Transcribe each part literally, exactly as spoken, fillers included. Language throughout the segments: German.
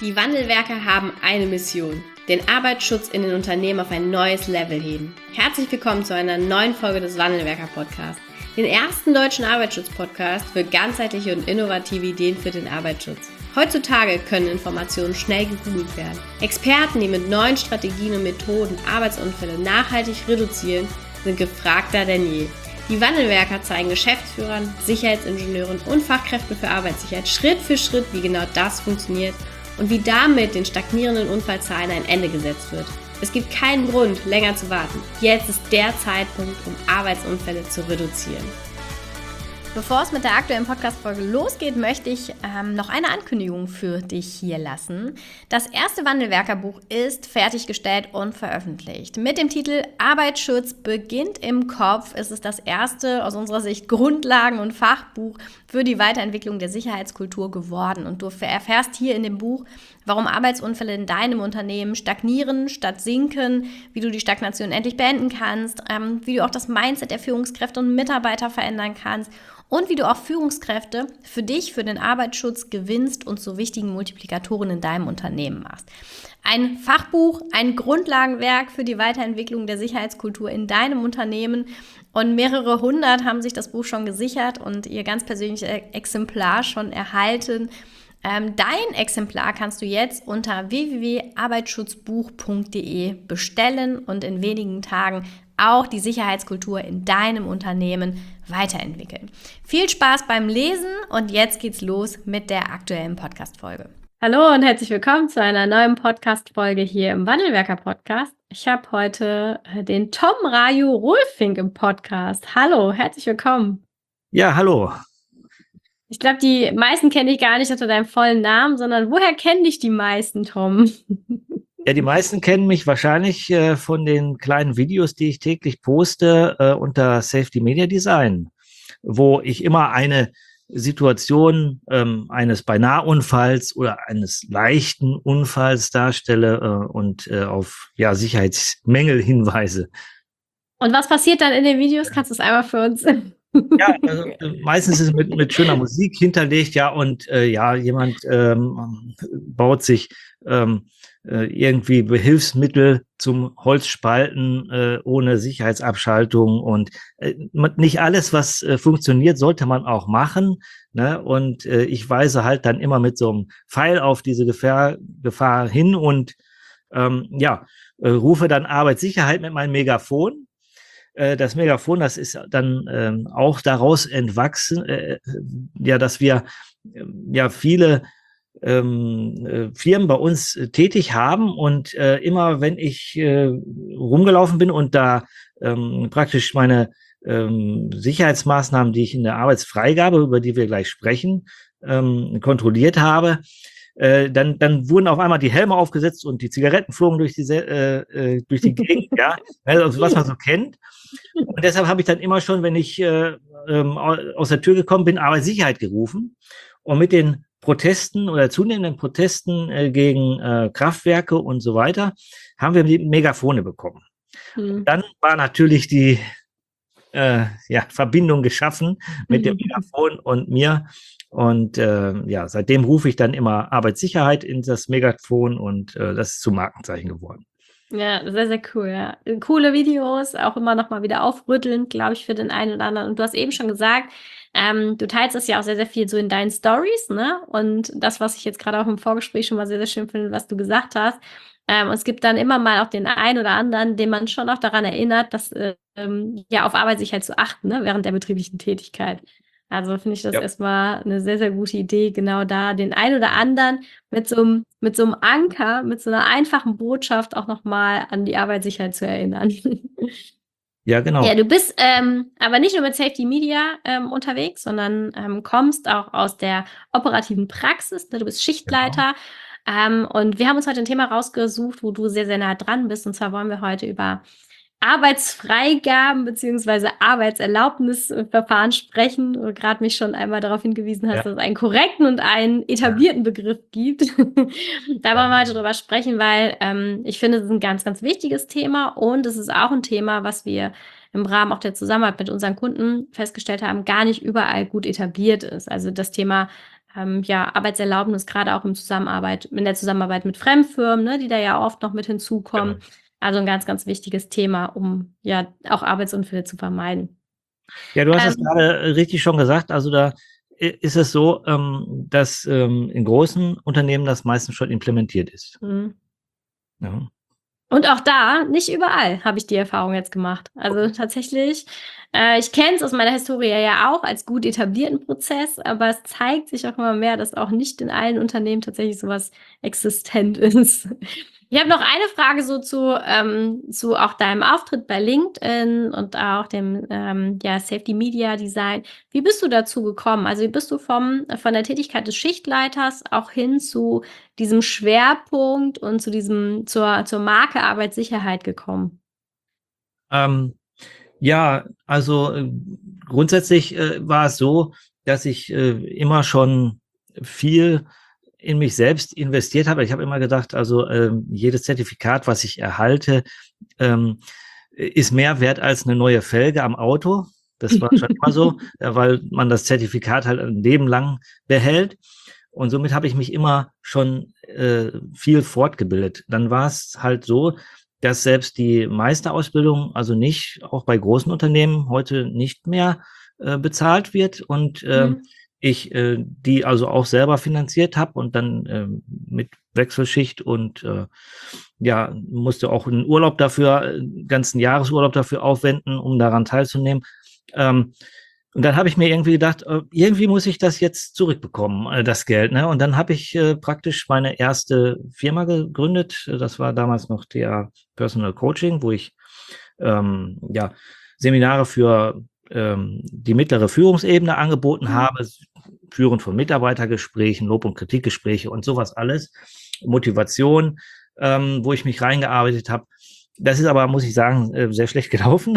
Die Wandelwerker haben eine Mission: den Arbeitsschutz in den Unternehmen auf ein neues Level heben. Herzlich willkommen zu einer neuen Folge des Wandelwerker-Podcasts, den ersten deutschen Arbeitsschutz-Podcast für ganzheitliche und innovative Ideen für den Arbeitsschutz. Heutzutage können Informationen schnell gegoogelt werden. Experten, die mit neuen Strategien und Methoden Arbeitsunfälle nachhaltig reduzieren, sind gefragter denn je. Die Wandelwerker zeigen Geschäftsführern, Sicherheitsingenieuren und Fachkräften für Arbeitssicherheit Schritt für Schritt, wie genau das funktioniert und wie damit den stagnierenden Unfallzahlen ein Ende gesetzt wird. Es gibt keinen Grund, länger zu warten. Jetzt ist der Zeitpunkt, um Arbeitsunfälle zu reduzieren. Bevor es mit der aktuellen Podcast-Folge losgeht, möchte ich ähm, noch eine Ankündigung für dich hier lassen. Das erste Wandelwerkerbuch ist fertiggestellt und veröffentlicht. Mit dem Titel Arbeitsschutz beginnt im Kopf ist es das erste, aus unserer Sicht, Grundlagen- und Fachbuch für die Weiterentwicklung der Sicherheitskultur geworden. Und du erfährst hier in dem Buch, warum Arbeitsunfälle in deinem Unternehmen stagnieren statt sinken, wie du die Stagnation endlich beenden kannst, ähm, wie du auch das Mindset der Führungskräfte und Mitarbeiter verändern kannst und wie du auch Führungskräfte für dich, für den Arbeitsschutz gewinnst und zu wichtigen Multiplikatoren in deinem Unternehmen machst. Ein Fachbuch, ein Grundlagenwerk für die Weiterentwicklung der Sicherheitskultur in deinem Unternehmen, und mehrere hundert haben sich das Buch schon gesichert und ihr ganz persönliches Exemplar schon erhalten. Ähm, dein Exemplar kannst du jetzt unter w w w punkt arbeitsschutzbuch punkt d e bestellen und in wenigen Tagen auch die Sicherheitskultur in deinem Unternehmen weiterentwickeln. Viel Spaß beim Lesen und jetzt geht's los mit der aktuellen Podcast-Folge. Hallo und herzlich willkommen zu einer neuen Podcast-Folge hier im Wandelwerker-Podcast. Ich habe heute den Tom Raju Rolfing im Podcast. Hallo, herzlich willkommen. Ja, hallo. Ich glaube, die meisten kenne ich gar nicht unter deinem vollen Namen, sondern woher kennen dich die meisten, Tom? Ja, die meisten kennen mich wahrscheinlich äh, von den kleinen Videos, die ich täglich poste äh, unter Safety Media Design, wo ich immer eine Situation ähm, eines Beinahe-Unfalls oder eines leichten Unfalls darstelle äh, und äh, auf ja, Sicherheitsmängel hinweise. Und was passiert dann in den Videos? Kannst du es einmal für uns? Ja, also meistens ist es mit, mit schöner Musik hinterlegt, ja, und äh, ja, jemand ähm, baut sich ähm, äh, irgendwie Behilfsmittel zum Holzspalten äh, ohne Sicherheitsabschaltung und äh, nicht alles, was äh, funktioniert, sollte man auch machen, ne? Und äh, ich weise halt dann immer mit so einem Pfeil auf diese Gefahr, Gefahr hin und ähm, ja, äh, rufe dann Arbeitssicherheit mit meinem Megafon. Das Megafon, das ist dann ähm, auch daraus entwachsen, äh, ja, dass wir äh, ja viele ähm, äh, Firmen bei uns äh, tätig haben und äh, immer, wenn ich äh, rumgelaufen bin und da ähm, praktisch meine ähm, Sicherheitsmaßnahmen, die ich in der Arbeitsfreigabe, über die wir gleich sprechen, ähm, kontrolliert habe, äh, dann, dann wurden auf einmal die Helme aufgesetzt und die Zigaretten flogen durch die, äh, durch die Gegend, ja, also was man so kennt. Und deshalb habe ich dann immer schon, wenn ich äh, ähm, aus der Tür gekommen bin, Arbeitssicherheit gerufen. Und mit den Protesten oder zunehmenden Protesten äh, gegen äh, Kraftwerke und so weiter, haben wir die Megafone bekommen. Mhm. Dann war natürlich die äh, ja, Verbindung geschaffen mit dem Megafon und mir. Und äh, ja, seitdem rufe ich dann immer Arbeitssicherheit in das Megafon und äh, das ist zum Markenzeichen geworden. Ja, sehr, sehr cool, ja. Coole Videos, auch immer noch mal wieder aufrüttelnd, glaube ich, für den einen oder anderen. Und du hast eben schon gesagt, ähm, du teilst das ja auch sehr, sehr viel so in deinen Stories, ne? Und das, was ich jetzt gerade auch im Vorgespräch schon mal sehr, sehr schön finde, was du gesagt hast. Ähm, es gibt dann immer mal auch den einen oder anderen, den man schon auch daran erinnert, dass ähm, ja auf Arbeitssicherheit zu achten, ne? Während der betrieblichen Tätigkeit. Also finde ich das ja. erstmal eine sehr, sehr gute Idee, genau da den einen oder anderen mit so einem, mit so einem Anker, mit so einer einfachen Botschaft auch nochmal an die Arbeitssicherheit zu erinnern. Ja, genau. Ja, du bist ähm, aber nicht nur mit Safety Media ähm, unterwegs, sondern ähm, kommst auch aus der operativen Praxis. Ne? Du bist Schichtleiter. Genau. Ähm, und wir haben uns heute ein Thema rausgesucht, wo du sehr, sehr nah dran bist. Und zwar wollen wir heute über Arbeitsfreigaben bzw. Arbeitserlaubnisverfahren sprechen, wo du gerade mich schon einmal darauf hingewiesen hast, ja. dass es einen korrekten und einen etablierten ja. Begriff gibt. Da ja. wollen wir heute drüber sprechen, weil ähm, ich finde, es ist ein ganz, ganz wichtiges Thema und es ist auch ein Thema, was wir im Rahmen auch der Zusammenarbeit mit unseren Kunden festgestellt haben, gar nicht überall gut etabliert ist. Also das Thema ähm, ja, Arbeitserlaubnis, gerade auch im Zusammenarbeit, in der Zusammenarbeit mit Fremdfirmen, ne, die da ja oft noch mit hinzukommen. Genau. Also ein ganz, ganz wichtiges Thema, um ja auch Arbeitsunfälle zu vermeiden. Ja, du hast es Ähm, gerade richtig schon gesagt. Also da i- ist es so, ähm, dass ähm, in großen Unternehmen das meistens schon implementiert ist. mhm. Ja. Und auch da, nicht überall habe ich die Erfahrung jetzt gemacht. Also tatsächlich, äh, ich kenne es aus meiner Historie ja auch als gut etablierten Prozess, aber es zeigt sich auch immer mehr, dass auch nicht in allen Unternehmen tatsächlich sowas existent ist. Ich habe noch eine Frage so zu, ähm, zu auch deinem Auftritt bei LinkedIn und auch dem ähm, ja, Safety Media Design. Wie bist du dazu gekommen? Also wie bist du vom, von der Tätigkeit des Schichtleiters auch hin zu diesem Schwerpunkt und zu diesem zur zur Marke Arbeitssicherheit gekommen? Ähm, ja, also äh, grundsätzlich äh, war es so, dass ich äh, immer schon viel in mich selbst investiert habe. Ich habe immer gedacht, also ähm, jedes Zertifikat, was ich erhalte, ähm, ist mehr wert als eine neue Felge am Auto. Das war schon immer so, äh, weil man das Zertifikat halt ein Leben lang behält. Und somit habe ich mich immer schon äh, viel fortgebildet. Dann war es halt so, dass selbst die Meisterausbildung, also nicht, auch bei großen Unternehmen heute nicht mehr äh, bezahlt wird und äh, Mhm. ich äh, die also auch selber finanziert habe und dann äh, mit Wechselschicht und äh, ja, musste auch einen Urlaub dafür, einen ganzen Jahresurlaub dafür aufwenden, um daran teilzunehmen. Ähm, und dann habe ich mir irgendwie gedacht, äh, irgendwie muss ich das jetzt zurückbekommen, äh, das Geld. Ne? Und dann habe ich äh, praktisch meine erste Firma gegründet. Das war damals noch der Personal Coaching, wo ich ähm, ja, Seminare für ähm, die mittlere Führungsebene angeboten Mhm. habe, Führen von Mitarbeitergesprächen, Lob- und Kritikgespräche und sowas alles, Motivation, ähm, wo ich mich reingearbeitet habe. Das ist aber, muss ich sagen, äh, sehr schlecht gelaufen.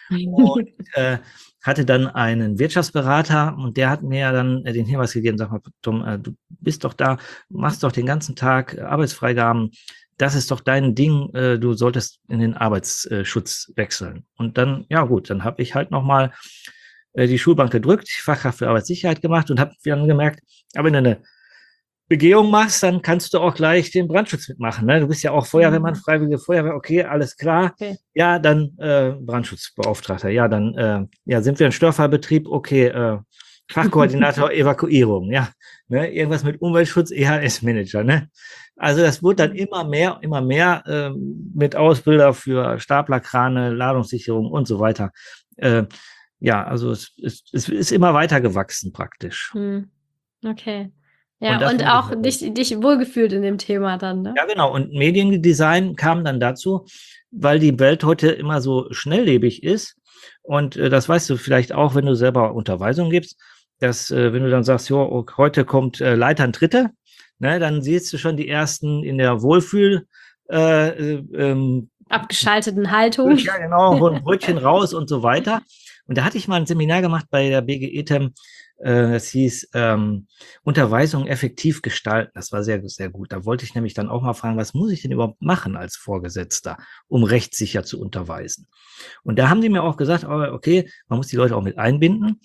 Und äh, hatte dann einen Wirtschaftsberater und der hat mir dann äh, den Hinweis gegeben, sag mal, Tom, äh, du bist doch da, machst doch den ganzen Tag äh, Arbeitsfreigaben, das ist doch dein Ding, äh, du solltest in den Arbeitsschutz wechseln. Und dann, ja gut, dann habe ich halt nochmal äh, die Schulbank gedrückt, Fachkraft für Arbeitssicherheit gemacht und habe dann gemerkt, aber wenn du eine Begehung machst, dann kannst du auch gleich den Brandschutz mitmachen. Ne? Du bist ja auch Feuerwehrmann, Mhm. Freiwillige Feuerwehr, okay, alles klar. Okay. Ja, dann äh, Brandschutzbeauftragter. Ja, dann äh, ja, sind wir ein Störfallbetrieb, okay, äh, Fachkoordinator Evakuierung, ja. Ne? Irgendwas mit Umweltschutz, E H S-Manager. Ne? Also das wurde dann immer mehr, immer mehr äh, mit Ausbilder für Staplerkrane, Ladungssicherung und so weiter. Äh, ja, also es, es, es ist immer weiter gewachsen praktisch. Mhm. Okay. Und Ja, das und mache ich auch halt dich heute. dich wohlgefühlt in dem Thema dann, ne? Ja, genau. Und Mediendesign kam dann dazu, weil die Welt heute immer so schnelllebig ist. Und äh, das weißt du vielleicht auch, wenn du selber Unterweisungen gibst, dass äh, wenn du dann sagst, jo, ok, heute kommt äh, Leitern Dritte, ne, dann siehst du schon die ersten in der Wohlfühl, äh, äh, ähm, Abgeschalteten Haltung. ja, genau, holen Brötchen raus und so weiter. Und da hatte ich mal ein Seminar gemacht bei der B G E T E M. Äh, das hieß ähm, Unterweisung effektiv gestalten. Das war sehr, sehr gut. Da wollte ich nämlich dann auch mal fragen, was muss ich denn überhaupt machen als Vorgesetzter, um rechtssicher zu unterweisen? Und da haben die mir auch gesagt, oh, okay, man muss die Leute auch mit einbinden.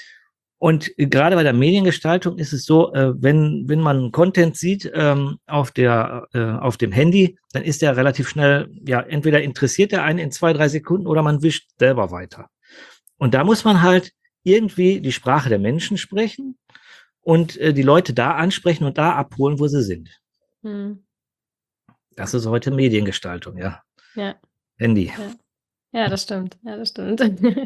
Und gerade bei der Mediengestaltung ist es so, äh, wenn, wenn man Content sieht ähm, auf, der, äh, auf dem Handy, dann ist der relativ schnell, ja, entweder interessiert der einen in zwei, drei Sekunden oder man wischt selber weiter. Und da muss man halt irgendwie die Sprache der Menschen sprechen und äh, die Leute da ansprechen und da abholen, wo sie sind. Mhm. Das ist heute Mediengestaltung, ja. Ja, Handy. ja. Ja, das stimmt. Ja, das stimmt.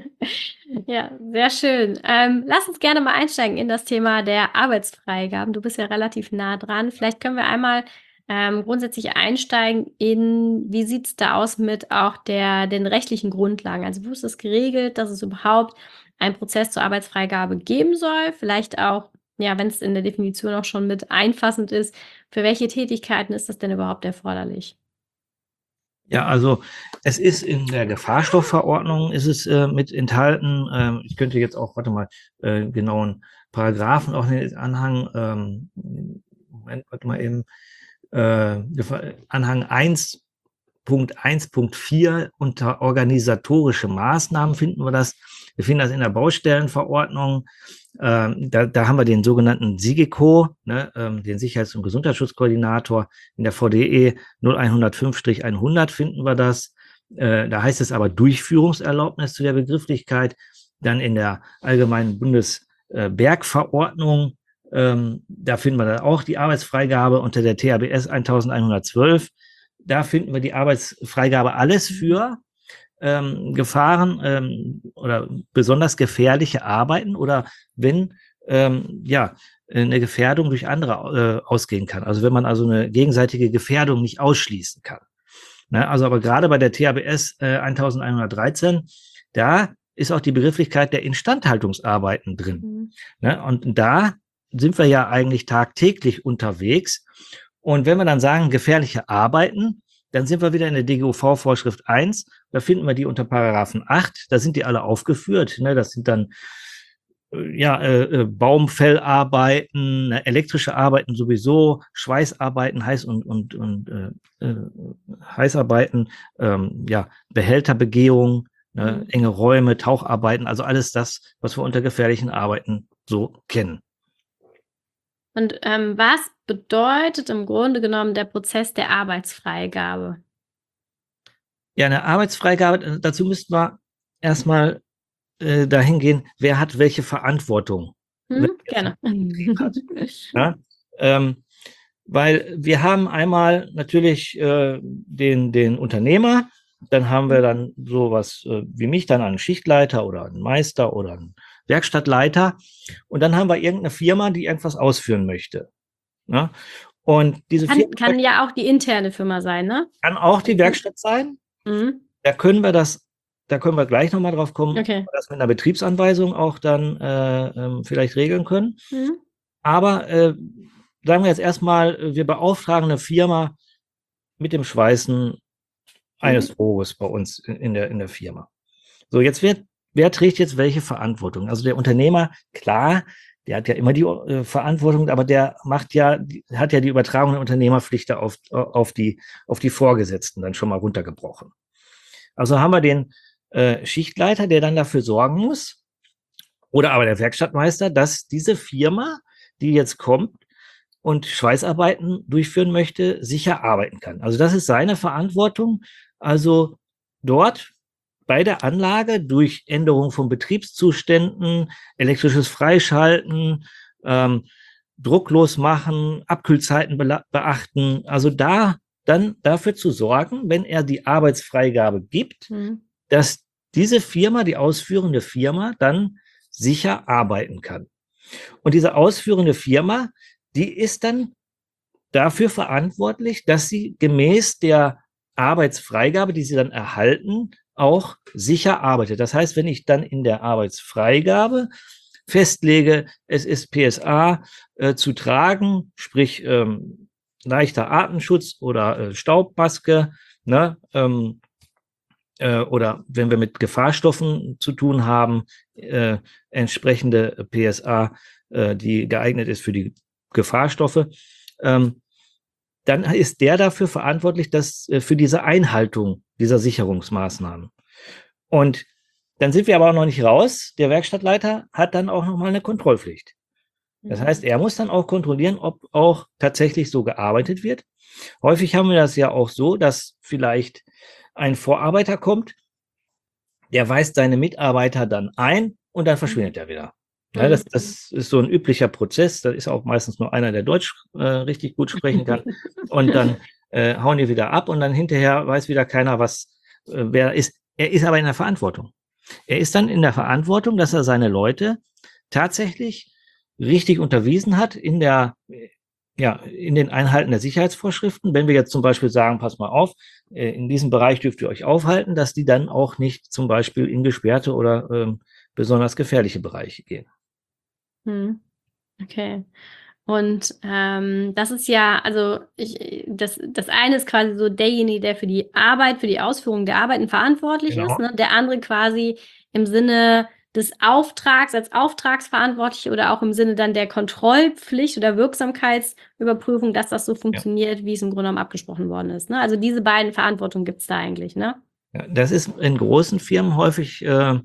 Ja, sehr schön. Ähm, lass uns gerne mal einsteigen in das Thema der Arbeitsfreigaben. Du bist ja relativ nah dran. Vielleicht können wir einmal ähm, grundsätzlich einsteigen in, wie sieht es da aus mit auch der, den rechtlichen Grundlagen? Also, wo ist es geregelt, dass es überhaupt einen Prozess zur Arbeitsfreigabe geben soll? Vielleicht auch, ja, wenn es in der Definition auch schon mit einfassend ist, für welche Tätigkeiten ist das denn überhaupt erforderlich? Ja, also es ist in der Gefahrstoffverordnung ist es äh, mit enthalten. Ähm, ich könnte jetzt auch, warte mal, äh, genauen Paragraphen auch in den Anhang, ähm, Moment, warte mal eben, äh, Anhang eins Punkt eins Punkt vier unter organisatorische Maßnahmen finden wir das. Wir finden das in der Baustellenverordnung Ähm, da, da haben wir den sogenannten SIGECO, ne, ähm, den Sicherheits- und Gesundheitsschutzkoordinator. In der V D E null eins fünf hundert finden wir das. Äh, da heißt es aber Durchführungserlaubnis zu der Begrifflichkeit. Dann in der allgemeinen Bundesbergverordnung, ähm, da finden wir dann auch die Arbeitsfreigabe unter der T H B S elfhundertzwölf. Da finden wir die Arbeitsfreigabe alles für ähm, Gefahren ähm, oder besonders gefährliche Arbeiten oder wenn ähm, ja eine Gefährdung durch andere äh, ausgehen kann. Also wenn man also eine gegenseitige Gefährdung nicht ausschließen kann. Ne? Also aber gerade bei der T H B S äh, elfhundertdreizehn, da ist auch die Begrifflichkeit der Instandhaltungsarbeiten drin. Mhm. Ne? Und da sind wir ja eigentlich tagtäglich unterwegs. Und wenn wir dann sagen, gefährliche Arbeiten, dann sind wir wieder in der D G O V-Vorschrift eins. Da finden wir die unter Paragraphen acht. Da sind die alle aufgeführt. Ne? Das sind dann äh, ja, äh, Baumfellarbeiten, ne? Elektrische Arbeiten sowieso, Schweißarbeiten, Heiß- und, und, und äh, äh, Heißarbeiten, ähm, ja, Behälterbegehung, ne? Mhm. Enge Räume, Taucharbeiten, also alles das, was wir unter gefährlichen Arbeiten so kennen. Und ähm, was bedeutet im Grunde genommen der Prozess der Arbeitsfreigabe? Ja, eine Arbeitsfreigabe, dazu müssten wir erstmal äh, dahin gehen, wer hat welche Verantwortung. Hm, gerne. Hat. Ja, ähm, weil wir haben einmal natürlich äh, den, den Unternehmer, dann haben wir dann sowas äh, wie mich, dann einen Schichtleiter oder einen Meister oder einen Werkstattleiter und dann haben wir irgendeine Firma, die irgendwas ausführen möchte. Ja? Und diese kann, Firma kann ja auch die interne Firma sein, ne? Kann auch die Werkstatt sein. Mhm. Da können wir das, da können wir gleich nochmal drauf kommen, okay, ob wir das mit einer Betriebsanweisung auch dann äh, ähm, vielleicht regeln können. Mhm. Aber äh, sagen wir jetzt erstmal, wir beauftragen eine Firma mit dem Schweißen eines mhm. Rohres bei uns in der, in der Firma. So, jetzt wird, wer trägt jetzt welche Verantwortung? Also der Unternehmer, klar, der hat ja immer die äh, Verantwortung, aber der macht ja, die, hat ja die Übertragung der Unternehmerpflicht auf, auf, die, auf die Vorgesetzten dann schon mal runtergebrochen. Also haben wir den äh, Schichtleiter, der dann dafür sorgen muss, oder aber der Werkstattmeister, dass diese Firma, die jetzt kommt und Schweißarbeiten durchführen möchte, sicher arbeiten kann. Also das ist seine Verantwortung. Also dort bei der Anlage durch Änderung von Betriebszuständen, elektrisches Freischalten, ähm, drucklos machen, Abkühlzeiten beachten. Also da dann dafür zu sorgen, wenn er die Arbeitsfreigabe gibt, mhm. dass diese Firma, die ausführende Firma, dann sicher arbeiten kann. Und diese ausführende Firma, die ist dann dafür verantwortlich, dass sie gemäß der Arbeitsfreigabe, die sie dann erhalten, auch sicher arbeitet. Das heißt, wenn ich dann in der Arbeitsfreigabe festlege, es ist P S A äh, zu tragen, sprich ähm, leichter Atemschutz oder äh, Staubmaske, ne, ähm, äh, oder wenn wir mit Gefahrstoffen zu tun haben, äh, entsprechende P S A, äh, die geeignet ist für die Gefahrstoffe, ähm, dann ist der dafür verantwortlich, dass äh, für diese Einhaltung dieser Sicherungsmaßnahmen. Und dann sind wir aber auch noch nicht raus. Der Werkstattleiter hat dann auch noch mal eine Kontrollpflicht. Das heißt, er muss dann auch kontrollieren, ob auch tatsächlich so gearbeitet wird. Häufig haben wir das ja auch so, dass vielleicht ein Vorarbeiter kommt, der weist seine Mitarbeiter dann ein und dann verschwindet er wieder. Ja, das, das ist so ein üblicher Prozess. Da ist auch meistens nur einer, der Deutsch äh, richtig gut sprechen kann. Und dann äh, hauen die wieder ab und dann hinterher weiß wieder keiner, was äh, wer ist. Er ist aber in der Verantwortung. Er ist dann in der Verantwortung, dass er seine Leute tatsächlich richtig unterwiesen hat in der, ja, in den Einhalten der Sicherheitsvorschriften. Wenn wir jetzt zum Beispiel sagen, pass mal auf, äh, in diesem Bereich dürft ihr euch aufhalten, dass die dann auch nicht zum Beispiel in gesperrte oder ähm, besonders gefährliche Bereiche gehen. Hm. Okay. Und ähm, das ist ja, also ich, das, das eine ist quasi so derjenige, der für die Arbeit, für die Ausführung der Arbeiten verantwortlich genau. ist, ne? Der andere quasi im Sinne des Auftrags als Auftragsverantwortlich oder auch im Sinne dann der Kontrollpflicht oder Wirksamkeitsüberprüfung, dass das so funktioniert, ja. wie es im Grunde genommen abgesprochen worden ist. Ne? Also diese beiden Verantwortungen gibt es da eigentlich, ne? Ja, das ist in großen Firmen häufig äh,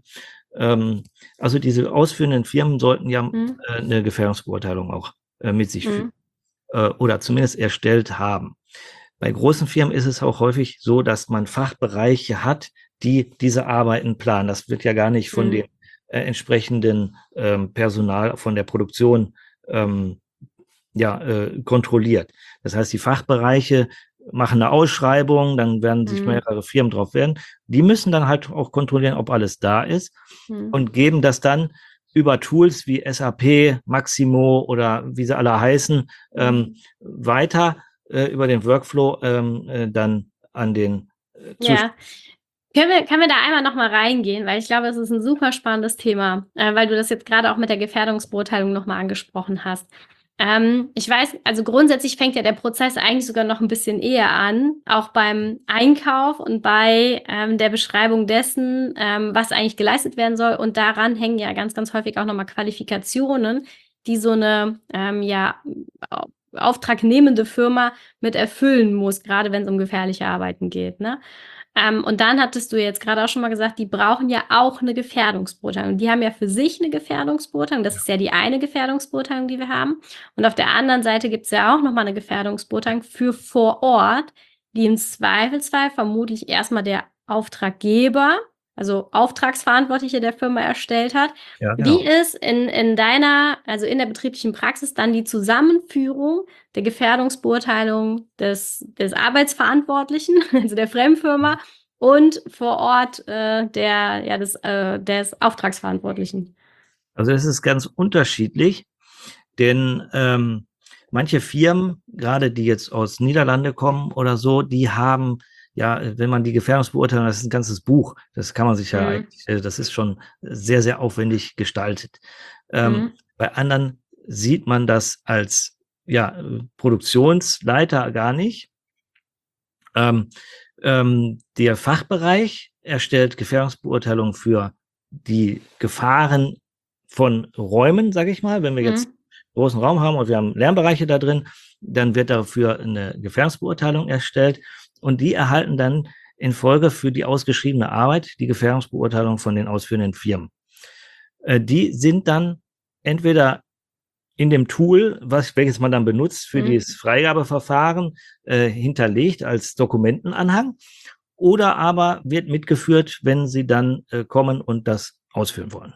Ähm, also diese ausführenden Firmen sollten ja Mhm. äh, eine Gefährdungsbeurteilung auch äh, mit sich führen Mhm. äh, oder zumindest erstellt haben. Bei großen Firmen ist es auch häufig so, dass man Fachbereiche hat, die diese Arbeiten planen. Das wird ja gar nicht von Mhm. dem äh, entsprechenden ähm, Personal von der Produktion ähm, ja, äh, kontrolliert. Das heißt, die Fachbereiche machen eine Ausschreibung, dann werden sich Mhm. mehrere Firmen drauf werden. Die müssen dann halt auch kontrollieren, ob alles da ist Mhm. und geben das dann über Tools wie S A P, Maximo oder wie sie alle heißen, ähm, weiter äh, über den Workflow ähm, äh, dann an den äh, Ja. Können wir, können wir da einmal noch mal reingehen, weil ich glaube, es ist ein super spannendes Thema, äh, weil du das jetzt gerade auch mit der Gefährdungsbeurteilung noch mal angesprochen hast. Ähm, ich weiß, also grundsätzlich fängt ja der Prozess eigentlich sogar noch ein bisschen eher an, auch beim Einkauf und bei ähm, der Beschreibung dessen, ähm, was eigentlich geleistet werden soll. Und daran hängen ja ganz, ganz häufig auch noch mal Qualifikationen, die so eine ähm, ja, au- auftragnehmende Firma mit erfüllen muss, gerade wenn es um gefährliche Arbeiten geht. Ne? Ähm, und dann hattest du jetzt gerade auch schon mal gesagt, die brauchen ja auch eine Gefährdungsbeurteilung. Die haben ja für sich eine Gefährdungsbeurteilung. Das ist ja die eine Gefährdungsbeurteilung, die wir haben. Und auf der anderen Seite gibt es ja auch nochmal eine Gefährdungsbeurteilung für vor Ort, die im Zweifelsfall vermutlich erstmal der Auftraggeber, also Auftragsverantwortliche der Firma erstellt hat. Ja, Wie genau. ist in, in deiner, also in der betrieblichen Praxis dann die Zusammenführung der Gefährdungsbeurteilung des, des Arbeitsverantwortlichen, also der Fremdfirma, und vor Ort äh, der, ja, des, äh, des Auftragsverantwortlichen? Also es ist ganz unterschiedlich, denn ähm, manche Firmen, gerade die jetzt aus Niederlande kommen oder so, die haben, ja, wenn man die Gefährdungsbeurteilung, das ist ein ganzes Buch, das kann man sich ja Mhm. eigentlich, äh, das ist schon sehr, sehr aufwendig gestaltet. Ähm, Mhm. bei anderen sieht man das als ja, Produktionsleiter gar nicht. Ähm, ähm, der Fachbereich erstellt Gefährdungsbeurteilungen für die Gefahren von Räumen, sage ich mal. Wenn wir jetzt Mhm. einen großen Raum haben und wir haben Lärmbereiche da drin, dann wird dafür eine Gefährdungsbeurteilung erstellt und die erhalten dann in Folge für die ausgeschriebene Arbeit die Gefährdungsbeurteilung von den ausführenden Firmen. Äh, die sind dann entweder in dem Tool, was, welches man dann benutzt für Mhm. dieses Freigabeverfahren, äh, hinterlegt als Dokumentenanhang oder aber wird mitgeführt, wenn Sie dann äh, kommen und das ausführen wollen.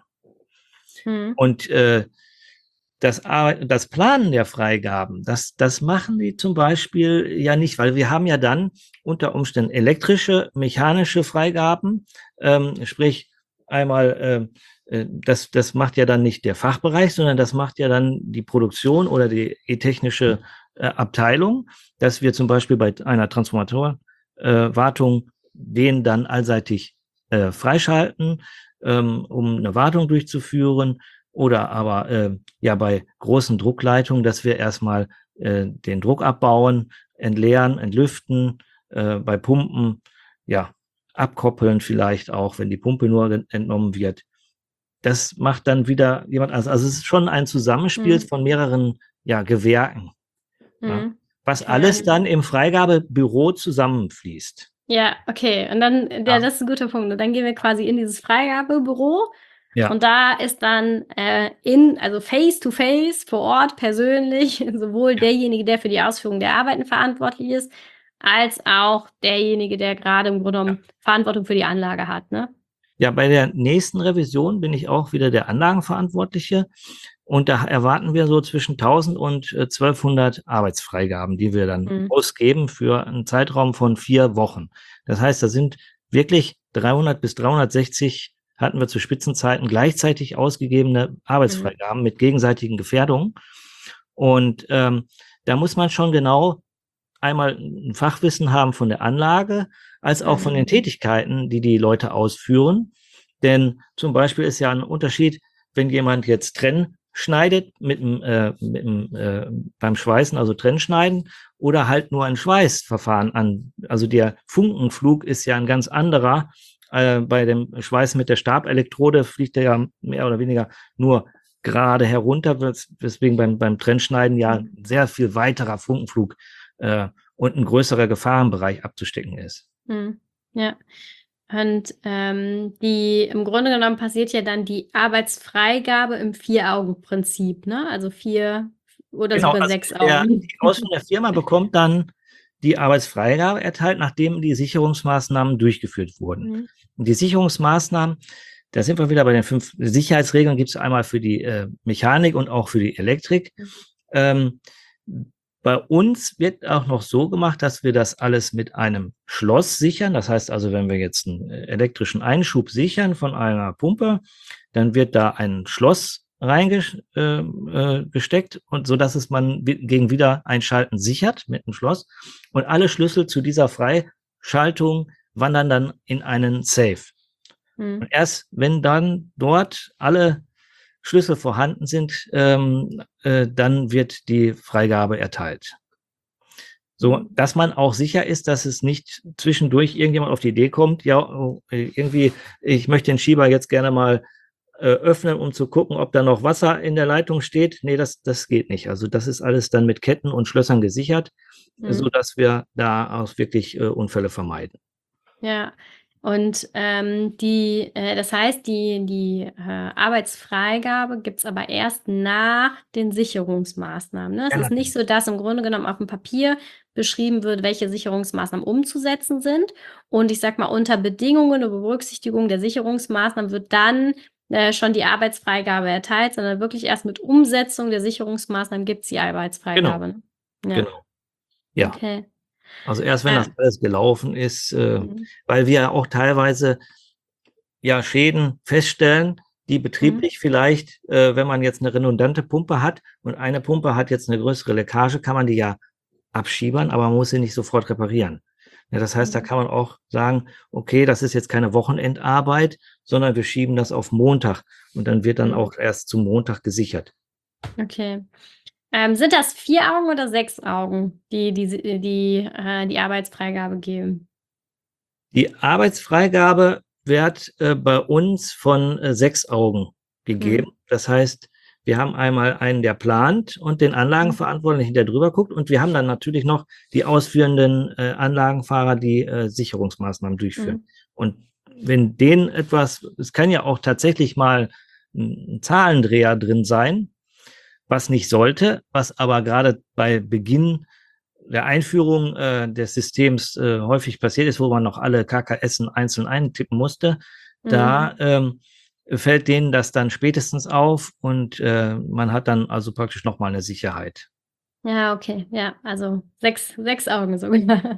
Mhm. Und äh, das, das Planen der Freigaben, das, das machen die zum Beispiel ja nicht, weil wir haben ja dann unter Umständen elektrische, mechanische Freigaben, ähm, sprich einmal, äh, das, das macht ja dann nicht der Fachbereich, sondern das macht ja dann die Produktion oder die technische äh, Abteilung, dass wir zum Beispiel bei einer Transformatorwartung äh, den dann allseitig äh, freischalten, ähm, um eine Wartung durchzuführen oder aber äh, ja bei großen Druckleitungen, dass wir erstmal äh, den Druck abbauen, entleeren, entlüften, äh, bei Pumpen, ja, abkoppeln vielleicht auch, wenn die Pumpe nur entnommen wird. Das macht dann wieder jemand anders. Also es ist schon ein Zusammenspiel Mhm. von mehreren ja, Gewerken, ja, Mhm. was Okay, alles also dann im Freigabebüro zusammenfließt. ja, okay. Und dann, ja, Ja, das ist ein guter Punkt. Und dann gehen wir quasi in dieses Freigabebüro. ja, Und da ist dann äh, in, also face to face, vor Ort, persönlich, sowohl ja. derjenige, der für die Ausführung der Arbeiten verantwortlich ist, als auch derjenige, der gerade im Grunde Ja. genommen Verantwortung für die Anlage hat, ne? Ja, bei der nächsten Revision bin ich auch wieder der Anlagenverantwortliche. Und da erwarten wir so zwischen tausend und äh, zwölfhundert Arbeitsfreigaben, die wir dann Mhm. ausgeben für einen Zeitraum von vier Wochen. Das heißt, da sind wirklich dreihundert bis dreihundertsechzig hatten wir zu Spitzenzeiten gleichzeitig ausgegebene Mhm. Arbeitsfreigaben mit gegenseitigen Gefährdungen. Und ähm, da muss man schon genau einmal ein Fachwissen haben von der Anlage, als auch von Mhm. den Tätigkeiten, die die Leute ausführen. Denn zum Beispiel ist ja ein Unterschied, wenn jemand jetzt Trenn schneidet mit dem, äh, mit dem äh, beim Schweißen, also Trennschneiden, oder halt nur ein Schweißverfahren an. Also der Funkenflug ist ja ein ganz anderer. Äh, bei dem Schweißen mit der Stabelektrode fliegt er ja mehr oder weniger nur gerade herunter, weswegen beim, beim Trennschneiden ja Mhm. sehr viel weiterer Funkenflug äh, und ein größerer Gefahrenbereich abzustecken ist. Mhm. Ja. Und ähm, die im Grunde genommen passiert ja dann die Arbeitsfreigabe im Vier-Augen-Prinzip, ne? Also vier oder Genau, sogar also sechs der, Augen. die ausführende Firma bekommt dann die Arbeitsfreigabe erteilt, nachdem die Sicherungsmaßnahmen durchgeführt wurden. Mhm. Und die Sicherungsmaßnahmen, da sind wir wieder bei den fünf Sicherheitsregeln, gibt es einmal für die äh, Mechanik und auch für die Elektrik. Ähm, bei uns wird auch noch so gemacht, dass wir das alles mit einem Schloss sichern. Das heißt also, wenn wir jetzt einen äh, elektrischen Einschub sichern von einer Pumpe, dann wird da ein Schloss reingesteckt äh, äh, und so, dass es man gegen Wiedereinschalten sichert mit einem Schloss. Und alle Schlüssel zu dieser Freischaltung wandern dann in einen Safe. Mhm. Und erst wenn dann dort alle Schlüssel vorhanden sind, ähm, äh, dann wird die Freigabe erteilt. So, dass man auch sicher ist, dass es nicht zwischendurch irgendjemand auf die Idee kommt, ja, oh, irgendwie, ich möchte den Schieber jetzt gerne mal äh, öffnen, um zu gucken, ob da noch Wasser in der Leitung steht. Nee, das, das geht nicht. Also das ist alles dann mit Ketten und Schlössern gesichert, Mhm. sodass wir da auch wirklich äh, Unfälle vermeiden. Ja, und ähm, die, äh, das heißt, die, die äh, Arbeitsfreigabe gibt es aber erst nach den Sicherungsmaßnahmen. Ne? Es Ja, ist nicht so, dass im Grunde genommen auf dem Papier beschrieben wird, welche Sicherungsmaßnahmen umzusetzen sind. Und ich sag mal, unter Bedingungen und Berücksichtigung der Sicherungsmaßnahmen wird dann äh, schon die Arbeitsfreigabe erteilt, sondern wirklich erst mit Umsetzung der Sicherungsmaßnahmen gibt es die Arbeitsfreigabe. genau, Ne? Ja, genau. Ja. okay. Also erst wenn Äh, das alles gelaufen ist, äh, mhm. weil wir auch teilweise ja Schäden feststellen, die Mhm. betrieblich vielleicht, äh, wenn man jetzt eine redundante Pumpe hat und eine Pumpe hat jetzt eine größere Leckage, kann man die ja abschiebern, aber man muss sie nicht sofort reparieren. Ja, das heißt, da Mhm. kann man auch sagen, okay, das ist jetzt keine Wochenendarbeit, sondern wir schieben das auf Montag und dann wird dann Mhm. auch erst zum Montag gesichert. Okay. Ähm, sind das vier Augen oder sechs Augen, die die si die, äh, die Arbeitsfreigabe geben? Die Arbeitsfreigabe wird äh, bei uns von äh, sechs Augen gegeben. Mhm. Das heißt, wir haben einmal einen, der plant und den Mhm. Anlagenverantwortlichen, der drüber guckt. Und wir haben dann natürlich noch die ausführenden äh, Anlagenfahrer, die äh, Sicherungsmaßnahmen durchführen. Mhm. Und wenn denen etwas, es kann ja auch tatsächlich mal ein Zahlendreher drin sein, was nicht sollte, was aber gerade bei Beginn der Einführung äh, des Systems äh, häufig passiert ist, wo man noch alle K K S einzeln eintippen musste, da Mhm. ähm, fällt denen das dann spätestens auf und äh, man hat dann also praktisch nochmal eine Sicherheit. Ja, okay. Ja, also sechs sechs Augen sogar.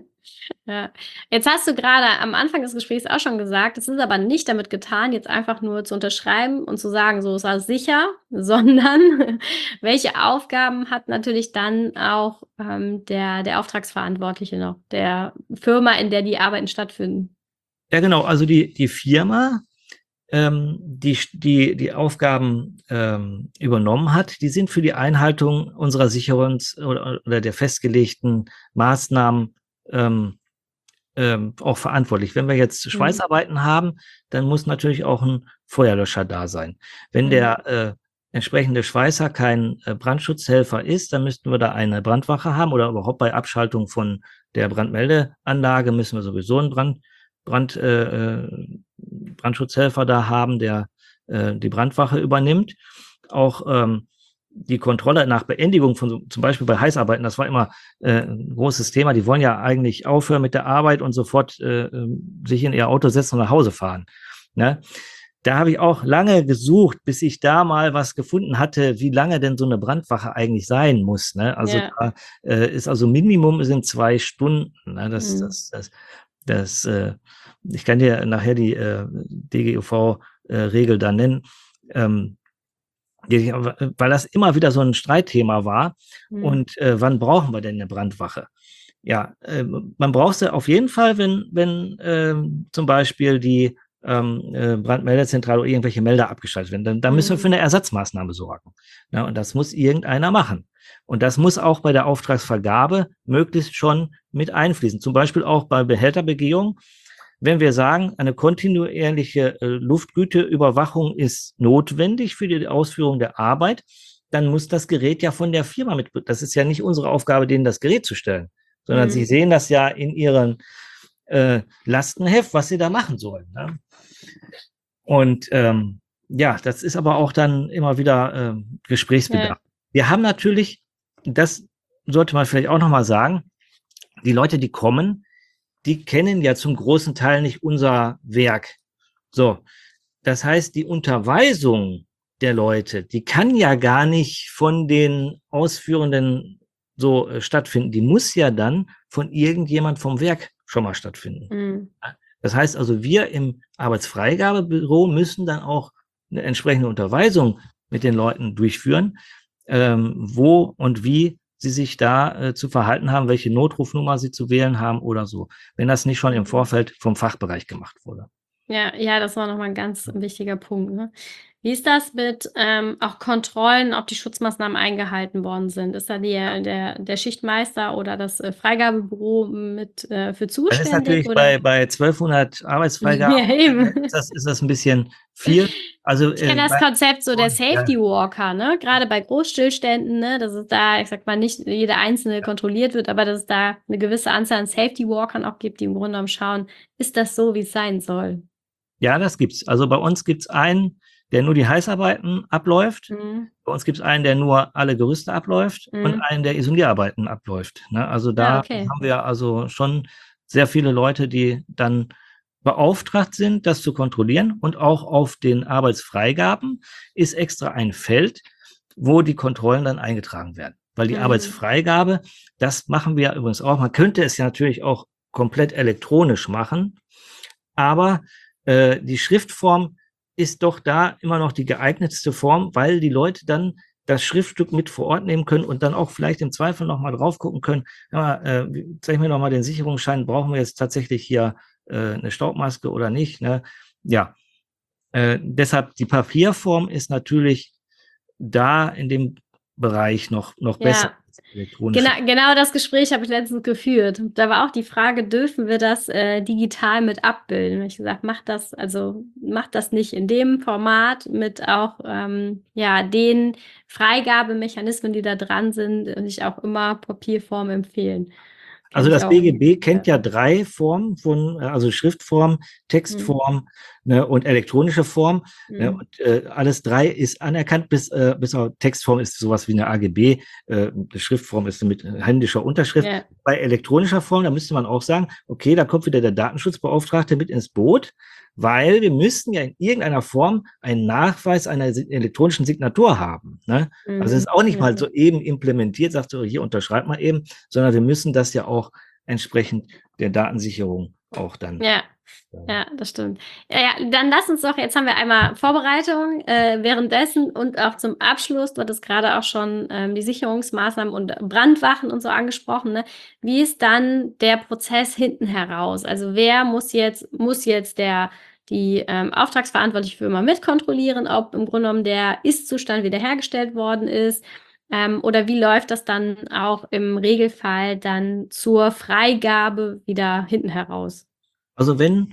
Ja. Jetzt hast du gerade am Anfang des Gesprächs auch schon gesagt, es ist aber nicht damit getan, jetzt einfach nur zu unterschreiben und zu sagen: „So ist alles sicher“, sondern welche Aufgaben hat natürlich dann auch, ähm, der der Auftragsverantwortliche noch, der Firma, in der die Arbeiten stattfinden? Ja, genau, also die, die Firma, ähm, die, die die Aufgaben ähm, übernommen hat, die sind für die Einhaltung unserer Sicherungs- oder, oder der festgelegten Maßnahmen ähm, ähm, auch verantwortlich. Wenn wir jetzt Mhm. Schweißarbeiten haben, dann muss natürlich auch ein Feuerlöscher da sein. Wenn Mhm. der äh, entsprechende Schweißer kein äh, Brandschutzhelfer ist, dann müssten wir da eine Brandwache haben oder überhaupt bei Abschaltung von der Brandmeldeanlage müssen wir sowieso einen Brand, Brand, äh, äh, Brandschutzhelfer da haben, der äh, die Brandwache übernimmt. Auch ähm, die Kontrolle nach Beendigung von so, zum Beispiel bei Heißarbeiten, das war immer äh, ein großes Thema. Die wollen ja eigentlich aufhören mit der Arbeit und sofort äh, sich in ihr Auto setzen und nach Hause fahren. Ne? Da habe ich auch lange gesucht, bis ich da mal was gefunden hatte, wie lange denn so eine Brandwache eigentlich sein muss. Ne? Also Ja. da äh, ist also Minimum sind zwei Stunden. Ne? Das, Mhm. das, das, das, äh, ich kann dir nachher die äh, D G U V-Regel da nennen. Ähm, weil das immer wieder so ein Streitthema war. Mhm. Und äh, wann brauchen wir denn eine Brandwache? Ja, äh, man braucht sie auf jeden Fall, wenn, wenn äh, zum Beispiel die ähm, äh, Brandmeldezentrale oder irgendwelche Melder abgeschaltet werden. Dann, dann müssen wir für Mhm. eine Ersatzmaßnahme sorgen. Ja, und das muss irgendeiner machen. Und das muss auch bei der Auftragsvergabe möglichst schon mit einfließen. Zum Beispiel auch bei Behälterbegehung. Wenn wir sagen, eine kontinuierliche äh, Luftgüteüberwachung ist notwendig für die Ausführung der Arbeit, dann muss das Gerät ja von der Firma mit, das ist ja nicht unsere Aufgabe, denen das Gerät zu stellen, sondern sie Mhm. sehen das ja in ihren äh, Lastenheft, was sie da machen sollen. Ne? Und ähm, ja, das ist aber auch dann immer wieder äh, Gesprächsbedarf. Ja. Wir haben natürlich, das sollte man vielleicht auch nochmal sagen, die Leute, die kommen, die kennen ja zum großen Teil nicht unser Werk. So, das heißt, die Unterweisung der Leute, die kann ja gar nicht von den Ausführenden so äh, stattfinden. Die muss ja dann von irgendjemand vom Werk schon mal stattfinden. Mhm. Das heißt also, wir im Arbeitsfreigabebüro müssen dann auch eine entsprechende Unterweisung mit den Leuten durchführen, ähm, wo und wie sie sich da äh, zu verhalten haben, welche Notrufnummer sie zu wählen haben oder so, wenn das nicht schon im Vorfeld vom Fachbereich gemacht wurde. Ja, ja, das war nochmal ein ganz wichtiger Punkt, ne? Wie ist das mit ähm, auch Kontrollen, ob die Schutzmaßnahmen eingehalten worden sind? Ist da der, der, der Schichtmeister oder das äh, Freigabebüro mit äh, für Das ist zuständig? natürlich Oder? bei, bei zwölfhundert Arbeitsfreigaben Ja, eben. ist das, ist das ein bisschen viel. Also, Ich kenne äh, das bei, Konzept so der ja, Safety Walker, ne? Gerade bei Großstillständen, ne? Dass es da, ich sag mal, nicht jeder Einzelne kontrolliert wird, aber dass es da eine gewisse Anzahl an Safety Walkern auch gibt, die im Grunde genommen schauen, ist das so, wie es sein soll? ja, das gibt's. Also bei uns gibt's einen, der nur die Heißarbeiten abläuft. Mhm. Bei uns gibt's einen, der nur alle Gerüste abläuft und Mhm. einen, der Isolierarbeiten abläuft. Ne? Also Ja, da okay. haben wir also schon sehr viele Leute, die dann beauftragt sind, das zu kontrollieren. Und auch auf den Arbeitsfreigaben ist extra ein Feld, wo die Kontrollen dann eingetragen werden. Weil die Mhm. Arbeitsfreigabe, das machen wir übrigens auch. Man könnte es ja natürlich auch komplett elektronisch machen, aber äh, die Schriftform ist doch da immer noch die geeignetste Form, weil die Leute dann das Schriftstück mit vor Ort nehmen können und dann auch vielleicht im Zweifel nochmal drauf gucken können. Ja, äh, zeig mir nochmal den Sicherungsschein, brauchen wir jetzt tatsächlich hier äh, eine Staubmaske oder nicht? Ne? Ja, äh, deshalb die Papierform ist natürlich da in dem Bereich noch, noch besser Ja. als elektronische. Genau, genau das Gespräch habe ich letztens geführt. Da war auch die Frage, dürfen wir das äh, digital mit abbilden? Ich gesagt, macht das, also macht das nicht in dem Format mit auch ähm, ja den Freigabemechanismen, die da dran sind, und ich auch immer Papierform empfehlen. Kenn Also ich das auch. B G B kennt ja drei Formen von, also Schriftform, Textform, ne, und elektronische Form. Ne, Mhm. und äh, alles drei ist anerkannt, bis, äh, bis auf Textform ist sowas wie eine A G B. Äh, die Schriftform ist mit händischer Unterschrift. Ja. Bei elektronischer Form, da müsste man auch sagen, okay, da kommt wieder der Datenschutzbeauftragte mit ins Boot, weil wir müssten ja in irgendeiner Form einen Nachweis einer elektronischen Signatur haben. Ne? Also es Mhm. ist auch nicht Ja. mal so eben implementiert, sagst du, hier unterschreib mal eben, sondern wir müssen das ja auch entsprechend der Datensicherung auch dann. Ja. Ja, das stimmt. Ja, ja, dann lass uns doch, jetzt haben wir einmal Vorbereitung äh, währenddessen und auch zum Abschluss, du hattest gerade auch schon ähm, die Sicherungsmaßnahmen und Brandwachen und so angesprochen, ne? Wie ist dann der Prozess hinten heraus? Also wer muss jetzt, muss jetzt der die ähm, Auftragsverantwortliche für immer mitkontrollieren, ob im Grunde genommen der Ist-Zustand wiederhergestellt worden ist? Ähm, oder wie läuft das dann auch im Regelfall dann zur Freigabe wieder hinten heraus? Also wenn,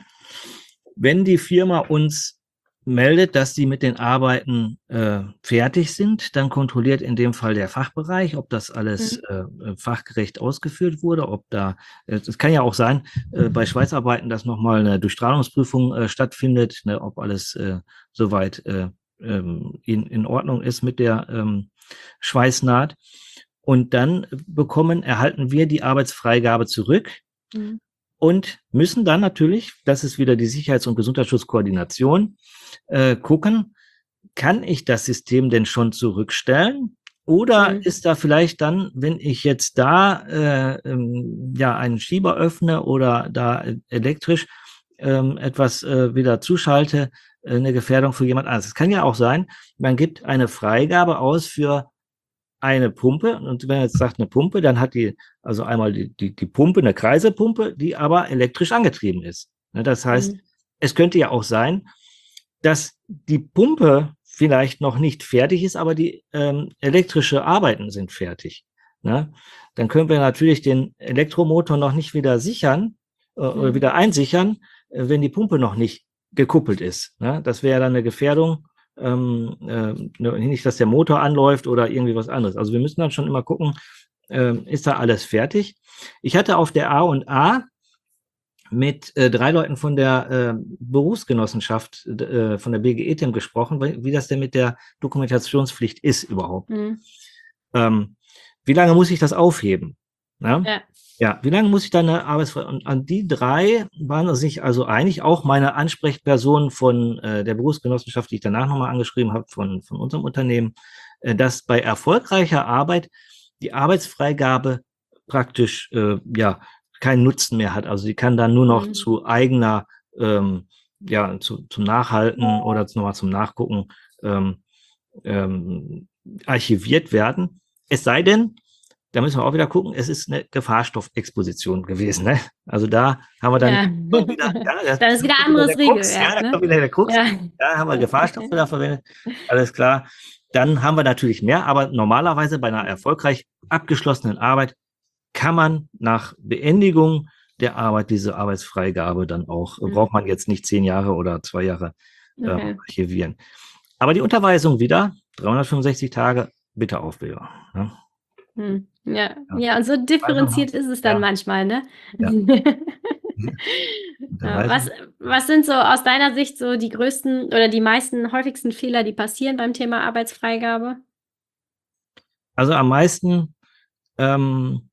wenn die Firma uns meldet, dass sie mit den Arbeiten äh, fertig sind, dann kontrolliert in dem Fall der Fachbereich, ob das alles Mhm. äh, fachgerecht ausgeführt wurde, ob da, es äh, kann ja auch sein, äh, bei Schweißarbeiten, dass nochmal eine Durchstrahlungsprüfung äh, stattfindet, ne, ob alles äh, soweit äh, ähm, in, in Ordnung ist mit der ähm, Schweißnaht. Und dann bekommen, erhalten wir die Arbeitsfreigabe zurück. Mhm. Und müssen dann natürlich, das ist wieder die Sicherheits- und Gesundheitsschutzkoordination, äh, gucken, kann ich das System denn schon zurückstellen? Oder Mhm. ist da vielleicht dann, wenn ich jetzt da äh, ähm, ja einen Schieber öffne oder da elektrisch ähm, etwas äh, wieder zuschalte, äh, eine Gefährdung für jemand anderes? Es kann ja auch sein, man gibt eine Freigabe aus für eine Pumpe. Und wenn er jetzt sagt eine Pumpe, dann hat die also einmal die, die, die Pumpe, eine Kreisepumpe, die aber elektrisch angetrieben ist. Ne, das heißt, Mhm. es könnte ja auch sein, dass die Pumpe vielleicht noch nicht fertig ist, aber die ähm, elektrische Arbeiten sind fertig. Ne? Dann können wir natürlich den Elektromotor noch nicht wieder sichern äh, oder Mhm. wieder einsichern, äh, wenn die Pumpe noch nicht gekuppelt ist. Ne? Das wäre dann eine Gefährdung, ähm, äh, nicht, dass der Motor anläuft oder irgendwie was anderes. Also wir müssen dann schon immer gucken, äh, ist da alles fertig. Ich hatte auf der A und A mit äh, drei Leuten von der äh, Berufsgenossenschaft, äh, von der B G E-Team gesprochen, wie, wie das denn mit der Dokumentationspflicht ist überhaupt. Mhm. Ähm, wie lange muss ich das aufheben? Ja? Ja. Ja, wie lange muss ich dann eine Arbeitsfrei... Und an die drei waren sich also einig, auch meine Ansprechperson von äh, der Berufsgenossenschaft, die ich danach nochmal angeschrieben habe, von, von unserem Unternehmen, äh, dass bei erfolgreicher Arbeit die Arbeitsfreigabe praktisch äh, ja keinen Nutzen mehr hat. Also sie kann dann nur noch Mhm. zu eigener, ähm, ja, zu, zum Nachhalten oder nochmal zum Nachgucken ähm, ähm, archiviert werden. Es sei denn, da müssen wir auch wieder gucken, es ist eine Gefahrstoffexposition gewesen. Ne? Also da haben wir dann Ja. wieder, ja, das Dann ist wieder kommt anderes der Krux, ja, Regelwerk, da ne? kommt wieder der Krux. Ja. Da haben wir Gefahrstoffe da verwendet. Alles klar. Dann haben wir natürlich mehr, aber normalerweise bei einer erfolgreich abgeschlossenen Arbeit kann man nach Beendigung der Arbeit diese Arbeitsfreigabe dann auch, Mhm. braucht man jetzt nicht zehn Jahre oder zwei Jahre äh, Okay. archivieren. Aber die Unterweisung wieder, dreihundertfünfundsechzig Tage, bitte aufbewahren. Ne? Hm. Ja. Ja. Ja, und so differenziert ist es dann Ja. manchmal, ne? Ja. Ja, was, was sind so aus deiner Sicht so die größten oder die meisten häufigsten Fehler, die passieren beim Thema Arbeitsfreigabe? Also am meisten ähm,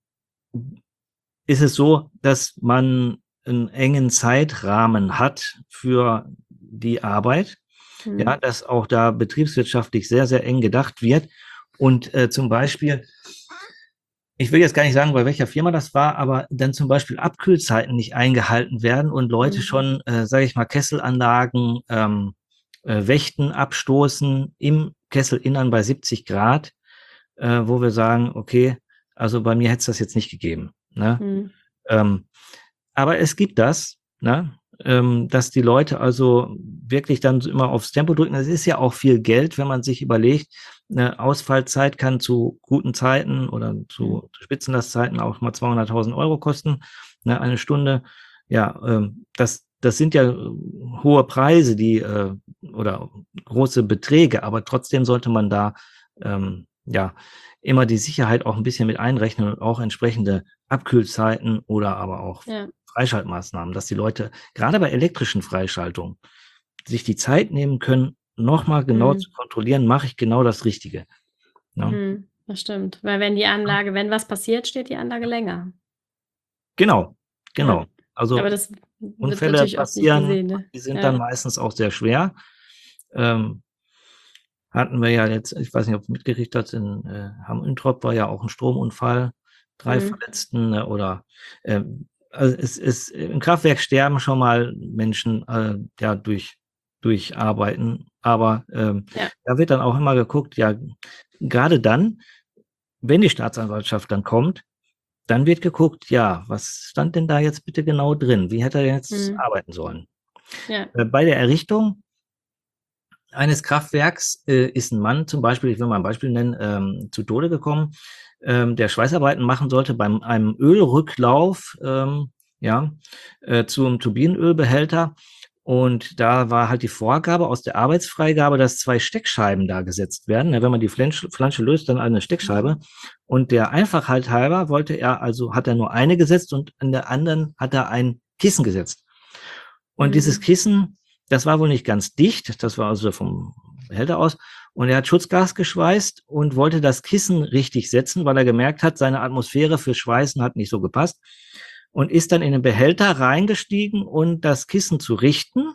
ist es so, dass man einen engen Zeitrahmen hat für die Arbeit, Hm. ja, dass auch da betriebswirtschaftlich sehr, sehr eng gedacht wird. Und äh, zum Beispiel, ich will jetzt gar nicht sagen, bei welcher Firma das war, aber dann zum Beispiel Abkühlzeiten nicht eingehalten werden und Leute Mhm. schon, äh, sage ich mal, Kesselanlagen, ähm, äh, Wächten abstoßen im Kesselinnern bei siebzig Grad, äh, wo wir sagen, okay, also bei mir hätte es das jetzt nicht gegeben. Ne? Mhm. Ähm, aber es gibt das, ne? ähm, dass die Leute also wirklich dann immer aufs Tempo drücken. Es ist ja auch viel Geld, wenn man sich überlegt, eine Ausfallzeit kann zu guten Zeiten oder zu Spitzenlastzeiten auch mal zweihunderttausend Euro kosten, ne? Eine Stunde. Ja, ähm, das, das sind ja hohe Preise, die äh, oder große Beträge, aber trotzdem sollte man da ähm, ja immer die Sicherheit auch ein bisschen mit einrechnen und auch entsprechende Abkühlzeiten oder aber auch Ja. Freischaltmaßnahmen, dass die Leute gerade bei elektrischen Freischaltungen sich die Zeit nehmen können, nochmal genau Mhm. zu kontrollieren, mache ich genau das Richtige. Ne? Mhm. Das stimmt, weil wenn die Anlage, wenn was passiert, steht die Anlage länger. Genau, Ja. genau. Also Aber das wird Unfälle natürlich oft nicht passieren, gesehen, ne? die sind Ja. dann meistens auch sehr schwer. Ähm, hatten wir ja jetzt, ich weiß nicht, ob du mitgekriegt hast, in äh, Hamm-Üntrop war ja auch ein Stromunfall, drei Mhm. Verletzten, ne, oder äh, also es ist im Kraftwerk sterben schon mal Menschen äh, ja durch durch Arbeiten, aber ähm, Ja. da wird dann auch immer geguckt, ja, gerade dann, wenn die Staatsanwaltschaft dann kommt, dann wird geguckt, ja, was stand denn da jetzt bitte genau drin? Wie hätte er jetzt Mhm. arbeiten sollen? Ja. Äh, bei der Errichtung eines Kraftwerks äh, ist ein Mann zum Beispiel, ich will mal ein Beispiel nennen, ähm, zu Tode gekommen, ähm, der Schweißarbeiten machen sollte beim einem Ölrücklauf, ähm, ja, äh, zum Turbinenölbehälter. Und da war halt die Vorgabe aus der Arbeitsfreigabe, dass zwei Steckscheiben da gesetzt werden. Ja, wenn man die Flansche, Flansche löst, dann eine Steckscheibe. Und der Einfachheit halber wollte er, also hat er nur eine gesetzt und in der anderen hat er ein Kissen gesetzt. Und Mhm. dieses Kissen, das war wohl nicht ganz dicht, das war also vom Behälter aus. Und er hat Schutzgas geschweißt und wollte das Kissen richtig setzen, weil er gemerkt hat, seine Atmosphäre für Schweißen hat nicht so gepasst. Und ist dann in den Behälter reingestiegen und das Kissen zu richten.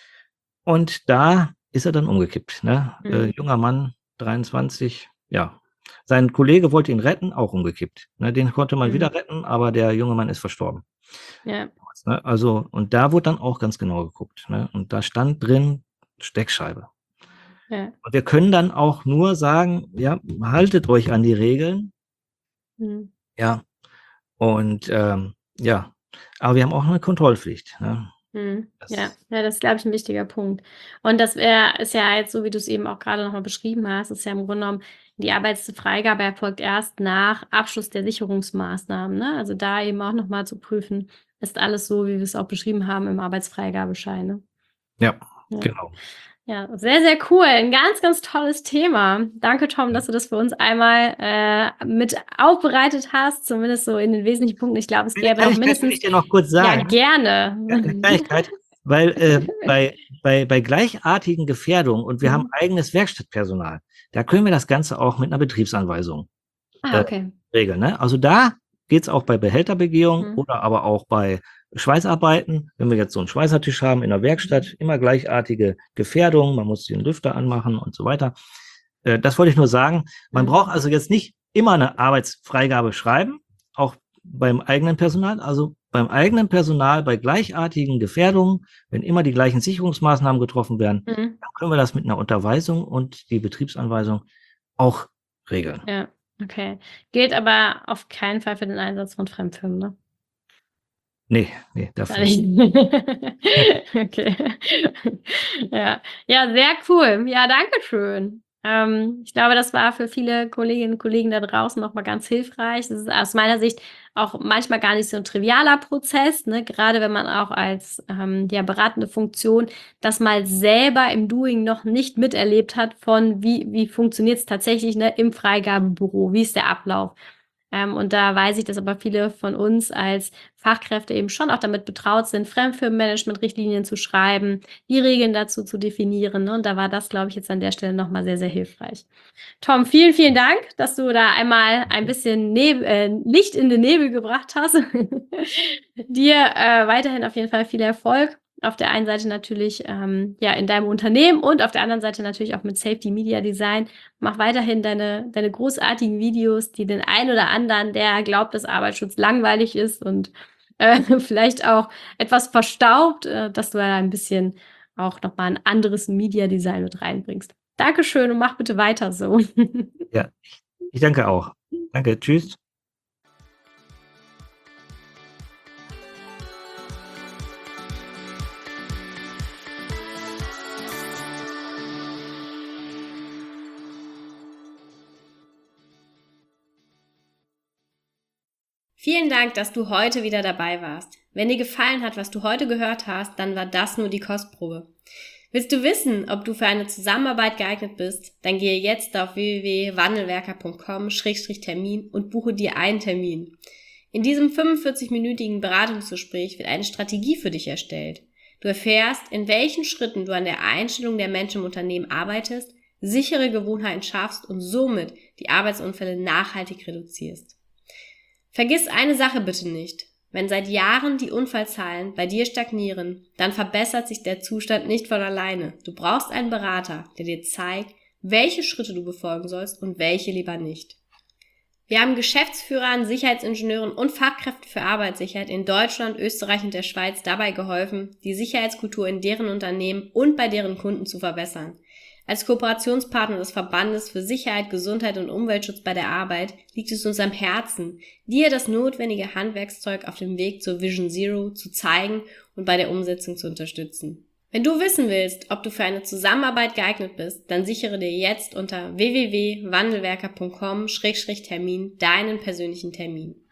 Und da ist er dann umgekippt. Ne? Mhm. Äh, junger Mann, dreiundzwanzig, ja. Sein Kollege wollte ihn retten, auch umgekippt. Ne? Den konnte man Mhm. wieder retten, aber der junge Mann ist verstorben. Ja. Ne? Also, und da wurde dann auch ganz genau geguckt. Ne? Und da stand drin Steckscheibe. Ja. Und wir können dann auch nur sagen, ja, haltet euch an die Regeln. Mhm. Ja. Und ähm, ja, aber wir haben auch eine Kontrollpflicht. Ne? Mhm. Das, Ja, ja, das ist, glaube ich, ein wichtiger Punkt. Und das wär ist ja jetzt so, wie du es eben auch gerade noch mal beschrieben hast, ist ja im Grunde genommen die Arbeitsfreigabe erfolgt erst nach Abschluss der Sicherungsmaßnahmen, ne? Also, da eben auch noch mal zu prüfen, ist alles so, wie wir es auch beschrieben haben im Arbeitsfreigabeschein, ne? ja, Ja. genau. Ja, sehr, sehr cool. Ein ganz, ganz tolles Thema. Danke, Tom, dass du das für uns einmal äh, mit aufbereitet hast, zumindest so in den wesentlichen Punkten. Ich glaube, es Eine gäbe noch Kleinigkeit will mindestens... ich dir noch kurz Ja, sagen. gerne. Ja, eine Kleinigkeit, weil äh, bei, bei, bei gleichartigen Gefährdungen und wir haben Mhm. eigenes Werkstattpersonal, da können wir das Ganze auch mit einer Betriebsanweisung Ah, äh, okay. regeln. Ne? Also da geht es auch bei Behälterbegehung Mhm. oder aber auch bei Schweißarbeiten. Wenn wir jetzt so einen Schweißertisch haben in der Werkstatt, immer gleichartige Gefährdungen, man muss den Lüfter anmachen und so weiter. Äh, das wollte ich nur sagen. Man Mhm. braucht also jetzt nicht immer eine Arbeitsfreigabe schreiben, auch beim eigenen Personal. Also beim eigenen Personal bei gleichartigen Gefährdungen, wenn immer die gleichen Sicherungsmaßnahmen getroffen werden, Mhm. dann können wir das mit einer Unterweisung und die Betriebsanweisung auch regeln. Ja, okay. Gilt aber auf keinen Fall für den Einsatz von Fremdfirmen, ne? Nee, nee, Gar dafür. nicht. Okay. Ja. Ja, sehr cool. Ja, danke schön. Ähm, ich glaube, das war für viele Kolleginnen und Kollegen da draußen noch mal ganz hilfreich. Das ist aus meiner Sicht auch manchmal gar nicht so ein trivialer Prozess, ne? Gerade wenn man auch als, ähm, ja, beratende Funktion das mal selber im Doing noch nicht miterlebt hat von wie wie funktioniert's tatsächlich, ne, im Freigabebüro? Wie ist der Ablauf? Ähm, und da weiß ich, dass aber viele von uns als Fachkräfte eben schon auch damit betraut sind, Fremdfirmenmanagement-Richtlinien zu schreiben, die Regeln dazu zu definieren. Ne? Und da war das, glaube ich, jetzt an der Stelle nochmal sehr, sehr hilfreich. Tom, vielen, vielen Dank, dass du da einmal ein bisschen Neb äh, Licht in den Nebel gebracht hast. Dir äh, weiterhin auf jeden Fall viel Erfolg. Auf der einen Seite natürlich ähm, ja in deinem Unternehmen und auf der anderen Seite natürlich auch mit Safety Media Design. Mach weiterhin deine, deine großartigen Videos, die den einen oder anderen, der glaubt, dass Arbeitsschutz langweilig ist und äh, vielleicht auch etwas verstaubt, äh, dass du da ein bisschen auch nochmal ein anderes Media Design mit reinbringst. Dankeschön und mach bitte weiter so. Ja, ich danke auch. Danke, tschüss. Vielen Dank, dass du heute wieder dabei warst. Wenn dir gefallen hat, was du heute gehört hast, dann war das nur die Kostprobe. Willst du wissen, ob du für eine Zusammenarbeit geeignet bist? Dann gehe jetzt auf w w w punkt wandelwerker punkt com Schrägstrich Termin und buche dir einen Termin. In diesem fünfundvierzig-minütigen Beratungsgespräch wird eine Strategie für dich erstellt. Du erfährst, in welchen Schritten du an der Einstellung der Menschen im Unternehmen arbeitest, sichere Gewohnheiten schaffst und somit die Arbeitsunfälle nachhaltig reduzierst. Vergiss eine Sache bitte nicht. Wenn seit Jahren die Unfallzahlen bei dir stagnieren, dann verbessert sich der Zustand nicht von alleine. Du brauchst einen Berater, der dir zeigt, welche Schritte du befolgen sollst und welche lieber nicht. Wir haben Geschäftsführern, Sicherheitsingenieuren und Fachkräften für Arbeitssicherheit in Deutschland, Österreich und der Schweiz dabei geholfen, die Sicherheitskultur in deren Unternehmen und bei deren Kunden zu verbessern. Als Kooperationspartner des Verbandes für Sicherheit, Gesundheit und Umweltschutz bei der Arbeit liegt es uns am Herzen, dir das notwendige Handwerkszeug auf dem Weg zur Vision Zero zu zeigen und bei der Umsetzung zu unterstützen. Wenn du wissen willst, ob du für eine Zusammenarbeit geeignet bist, dann sichere dir jetzt unter w w w punkt wandelwerker punkt com Schrägstrich Termin deinen persönlichen Termin.